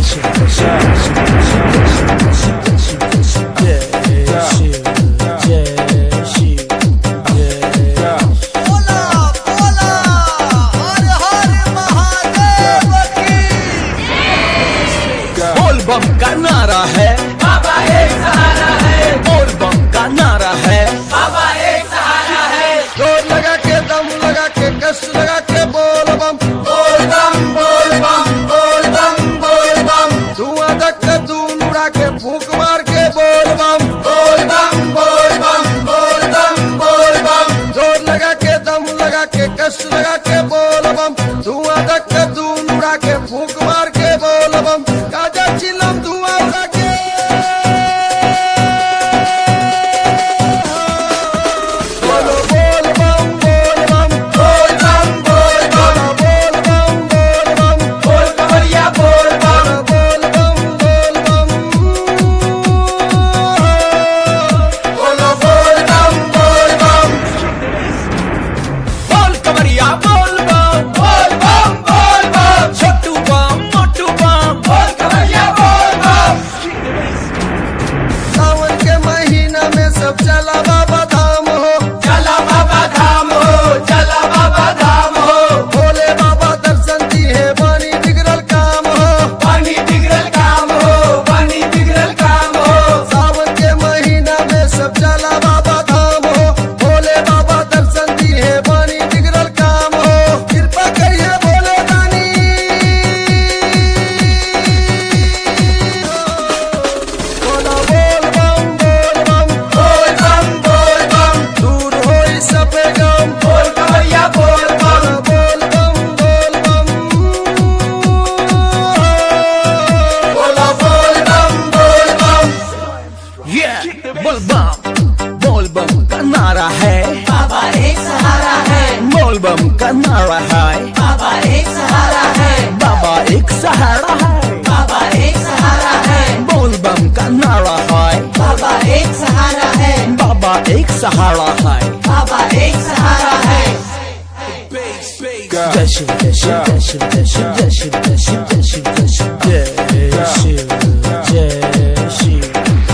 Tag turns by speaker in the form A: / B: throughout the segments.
A: बम का नारा है,
B: बाबा एक सहारा है।
A: बोल बम का नारा है,
B: बाबा एक सहारा है।
C: जोर लगा के दम लगा के कष्ट लगा के बोल बम
B: बोल बम बोल बम बोल बम बोल बम
C: धुआं धक्का धूल उड़ा के फूंक मार के बोल बम
B: बोल बम बोल बम बोल बम बोल बम
C: जोर लगा के दम लगा के कष्ट लगा के बोल बम धुआं धक्का धूल उड़ा के फूंक मार के बोल बम गाजा चिलम धुआं उड़ा के बोलो बोल बम बोल बम
B: बोल बम बोल बम
C: बोल बम बोल बम
B: बोल कवरिया बोल बम
C: बोल बम बोल बम
B: बोलो बोल बम बोल बम
A: बोल कवरिया बोल बम,
B: बोल बम बोल बम
A: छोटू बम मोटू बम,
B: बोल कवरिया बोल बम
C: सावन के महीना में सब चला बाबा धाम हो
B: चला बाबा धाम हो चला बाबा धाम हो
C: भोले बाबा दर्शन दिए बानी बिगड़ल काम हो
B: पानी बिगड़ल काम हो पानी बिगड़ल काम हो
C: सावन के महीना में सब चला बाबा धाम हो भोले बाबा दर्शन दिए बानी बिगड़ल काम हो कृपा करिए भोले दानी बोला बोल बम
B: बोल बम
C: दूर होई सबे गम
B: बोल कवरिया बोल बम
C: बोल बम
B: बोलो बोल बम बोल बम
A: बोल बम का नारा है,
B: बाबा एक सहारा है।
A: बोल बम का नारा है,
B: बाबा एक सहारा है।
A: बाबा एक सहारा है,
B: बाबा एक सहारा है।
A: बोल बम का नारा है,
B: बाबा एक सहारा है।
A: बाबा एक सहारा है।
B: बाबा एक सहारा है।
A: जय शिव जय शिव जय शिव जय शिव जय शिव जय शिव जय शिव जय शिव जय शिव जय शिव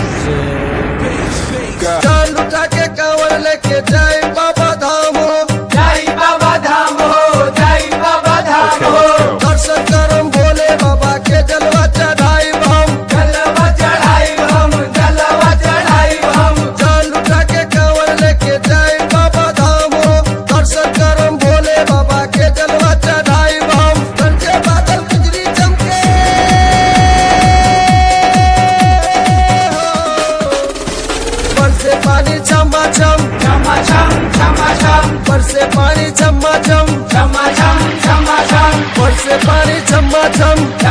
C: चाल उठा के कांवर लेके जाए बाबा धाम हो
B: जय बाबा धाम हो जय बाबा धाम हो
C: दर्शन करम भोले बाबा के जलवा चढ़ाई हम
B: जलवा चढ़ाई हम जलवा चढ़ाई हम
C: चाल उठा के कांवर लेके जाए बाबा धाम हो दर्शन करम भोले बाबा के जलवा चढ़ाई हम कंचे बादल बिजली चमके बरसे पानी छमा छम
B: छमा छम छमा छम
C: बरसे पानी छमा छम
B: छमा छम छमा छम
C: बरसे पानी छमा छम